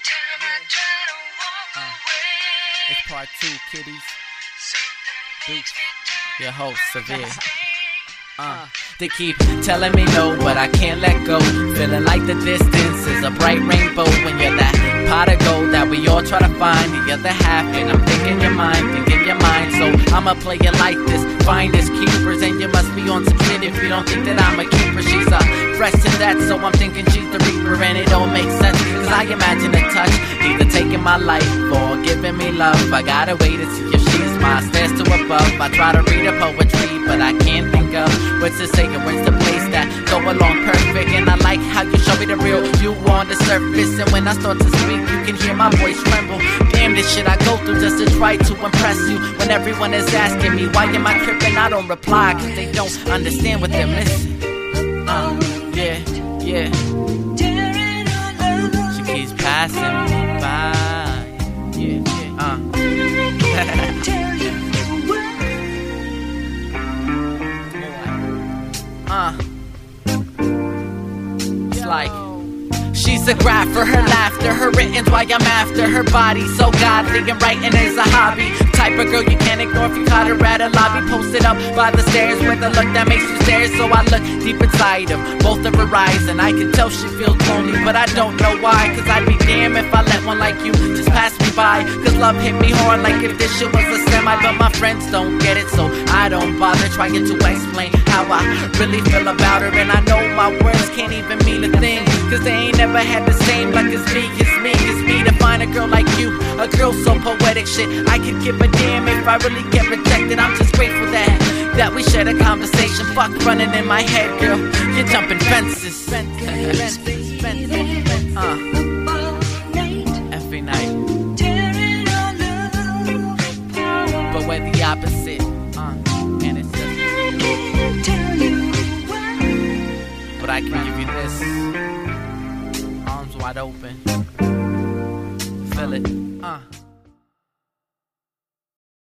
It's part 2, kiddies. Dukes, your host, Severe. They keep telling me no, but I can't let go. Feeling like the distance is a bright rainbow when you're that pot of gold that we all try to find the other half. And I'm thinking your mind, so I'ma play it like this. Finders keepers, and you must be on some shit if you don't think that I'm a keeper. She's a fresh to that, so I'm thinking she's the reaper, and it don't make sense, cause I imagine a touch either taking my life or giving me love. I gotta wait and see if she's mine. Stairs to above, I try to read her poetry, but I can't think of what's to say or where's the place that go along perfect. And I like how you show me the real you on the surface, and when I start to speak you can hear my voice tremble. Damn, this shit I go through just to try to impress you. When everyone is asking me why am I tripping, I don't reply, cause they don't understand what they're missing. Yeah. She keeps passing me by. It's like she's a graph for her laughter, her written's why I'm after her body. So godly and writing is a hobby. Type of girl you can't ignore if you caught her at a lobby. Posted up by the stairs with a look that makes you stare. So I look deep inside of both of her eyes, and I can tell she feels lonely, but I don't know why. Cause I'd be damned if I let one like you just pass me by. Cause love hit me hard like if this shit was a semi. But my friends don't get it, so I don't bother trying to explain how I really feel about her. And I know my words can't even mean a thing, cause they ain't never had the same luck as me. It's me to find a girl like you, a girl so poetic. Shit, I could give a damn if I really get rejected. I'm just grateful that we shared a conversation. Fuck running in my head, girl, you're jumping fences. Every night, but we're the opposite. And it's just, but I can give you this. Arms wide open. Feel it.